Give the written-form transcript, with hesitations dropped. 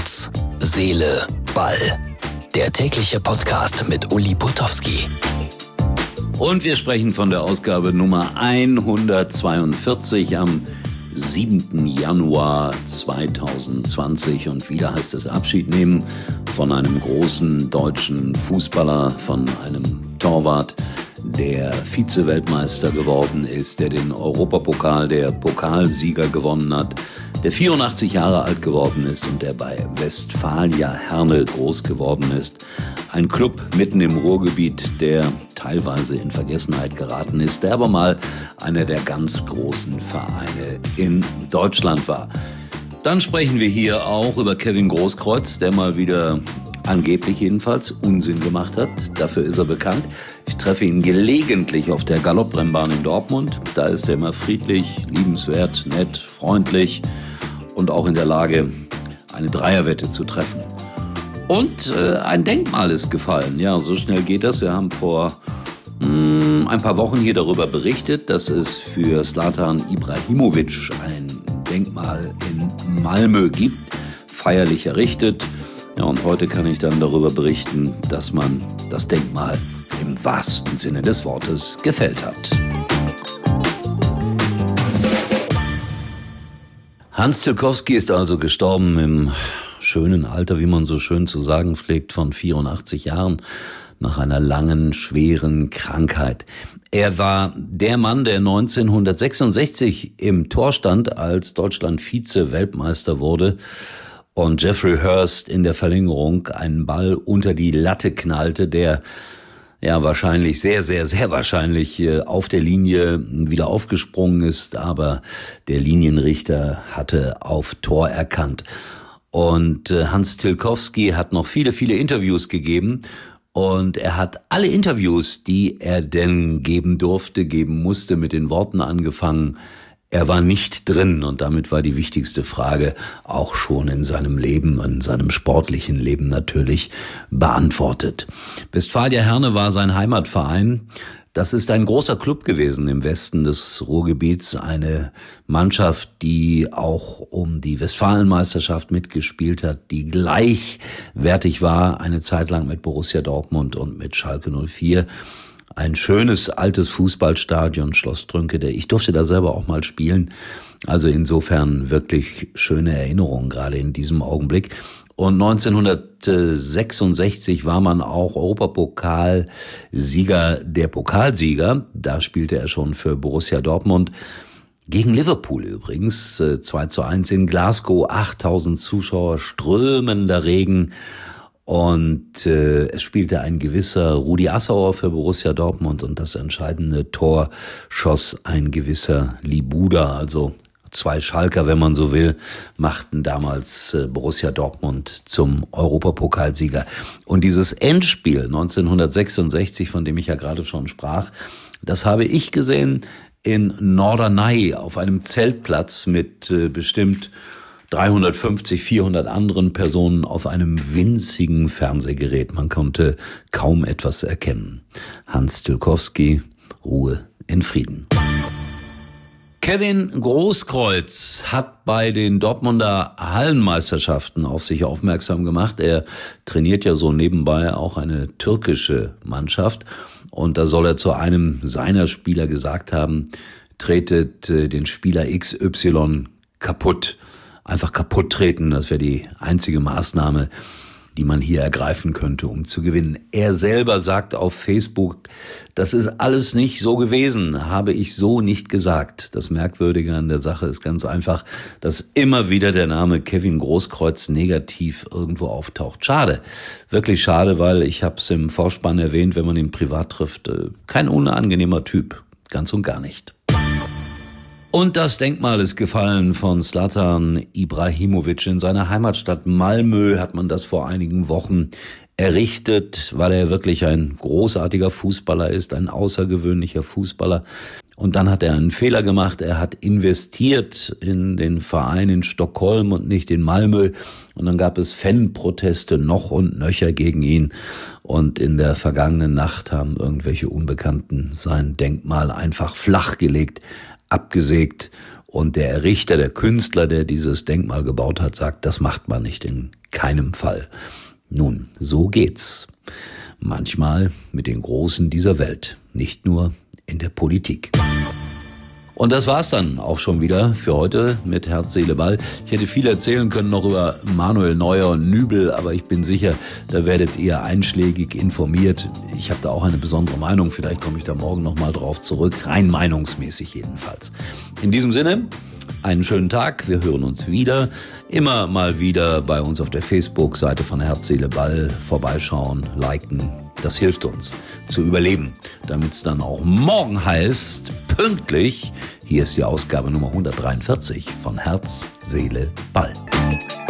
Herz, Seele, Ball. Der tägliche Podcast mit Uli Putowski. Und wir sprechen von der Ausgabe Nummer 142 am 7. Januar 2020. Und wieder heißt es Abschied nehmen von einem großen deutschen Fußballer, von einem Torwart, der Vize-Weltmeister geworden ist, der den Europapokal, der Pokalsieger gewonnen hat, der 84 Jahre alt geworden ist und der bei Westfalia Herne groß geworden ist. Ein Club mitten im Ruhrgebiet, der teilweise in Vergessenheit geraten ist, der aber mal einer der ganz großen Vereine in Deutschland war. Dann sprechen wir hier auch über Kevin Großkreuz, der mal wieder angeblich jedenfalls Unsinn gemacht hat. Dafür ist er bekannt. Ich treffe ihn gelegentlich auf der Galopprennbahn in Dortmund. Da ist er immer friedlich, liebenswert, nett, freundlich und auch in der Lage, eine Dreierwette zu treffen. Und ein Denkmal ist gefallen. Ja, so schnell geht das. Wir haben vor ein paar Wochen hier darüber berichtet, dass es für Zlatan Ibrahimovic ein Denkmal in Malmö gibt, feierlich errichtet. Ja, und heute kann ich dann darüber berichten, dass man das Denkmal im wahrsten Sinne des Wortes gefällt hat. Hans Tilkowski ist also gestorben im schönen Alter, wie man so schön zu sagen pflegt, von 84 Jahren nach einer langen, schweren Krankheit. Er war der Mann, der 1966 im Tor stand, als Deutschland Vize-Weltmeister wurde und Jeffrey Hurst in der Verlängerung einen Ball unter die Latte knallte, der ja wahrscheinlich, sehr, sehr, sehr wahrscheinlich auf der Linie wieder aufgesprungen ist, aber der Linienrichter hatte auf Tor erkannt. Und Hans Tilkowski hat noch viele, viele Interviews gegeben und er hat alle Interviews, die er denn geben durfte, geben musste, mit den Worten angefangen: Er war nicht drin, und damit war die wichtigste Frage auch schon in seinem Leben, in seinem sportlichen Leben natürlich, beantwortet. Westfalia Herne war sein Heimatverein. Das ist ein großer Club gewesen im Westen des Ruhrgebiets, eine Mannschaft, die auch um die Westfalenmeisterschaft mitgespielt hat, die gleichwertig war eine Zeit lang mit Borussia Dortmund und mit Schalke 04. Ein schönes altes Fußballstadion, Schloss Trünke, ich durfte da selber auch mal spielen. Also insofern wirklich schöne Erinnerungen, gerade in diesem Augenblick. Und 1966 war man auch Europapokalsieger, der Pokalsieger. Da spielte er schon für Borussia Dortmund. Gegen Liverpool übrigens, 2:1 in Glasgow, 8000 Zuschauer, strömender Regen. Und es spielte ein gewisser Rudi Assauer für Borussia Dortmund und das entscheidende Tor schoss ein gewisser Libuda, also zwei Schalker, wenn man so will, machten damals Borussia Dortmund zum Europapokalsieger. Und dieses Endspiel 1966, von dem ich ja gerade schon sprach, das habe ich gesehen in Norderney auf einem Zeltplatz mit bestimmt 350, 400 anderen Personen auf einem winzigen Fernsehgerät. Man konnte kaum etwas erkennen. Hans Tilkowski, Ruhe in Frieden. Kevin Großkreuz hat bei den Dortmunder Hallenmeisterschaften auf sich aufmerksam gemacht. Er trainiert ja so nebenbei auch eine türkische Mannschaft. Und da soll er zu einem seiner Spieler gesagt haben: tretet den Spieler XY kaputt. Einfach kaputt treten, das wäre die einzige Maßnahme, die man hier ergreifen könnte, um zu gewinnen. Er selber sagt auf Facebook, das ist alles nicht so gewesen, habe ich so nicht gesagt. Das Merkwürdige an der Sache ist ganz einfach, dass immer wieder der Name Kevin Großkreuz negativ irgendwo auftaucht. Schade, wirklich schade, weil ich habe es im Vorspann erwähnt, wenn man ihn privat trifft, kein unangenehmer Typ, ganz und gar nicht. Und das Denkmal ist gefallen von Zlatan Ibrahimovic. In seiner Heimatstadt Malmö hat man das vor einigen Wochen errichtet, weil er wirklich ein großartiger Fußballer ist, ein außergewöhnlicher Fußballer. Und dann hat er einen Fehler gemacht. Er hat investiert in den Verein in Stockholm und nicht in Malmö. Und dann gab es Fanproteste noch und nöcher gegen ihn. Und in der vergangenen Nacht haben irgendwelche Unbekannten sein Denkmal einfach flachgelegt, abgesägt, und der Errichter, der Künstler, der dieses Denkmal gebaut hat, sagt, das macht man nicht, in keinem Fall. Nun, so geht's. Manchmal mit den Großen dieser Welt, nicht nur in der Politik. Und das war's dann auch schon wieder für heute mit Herz, Seele, Ball. Ich hätte viel erzählen können noch über Manuel Neuer und Nübel, aber ich bin sicher, da werdet ihr einschlägig informiert. Ich habe da auch eine besondere Meinung, vielleicht komme ich da morgen nochmal drauf zurück, rein meinungsmäßig jedenfalls. In diesem Sinne, einen schönen Tag, wir hören uns wieder. Immer mal wieder bei uns auf der Facebook-Seite von Herz, Seele, Ball vorbeischauen, liken. Das hilft uns zu überleben, damit es dann auch morgen heißt, pünktlich, hier ist die Ausgabe Nummer 143 von Herz, Seele, Ball.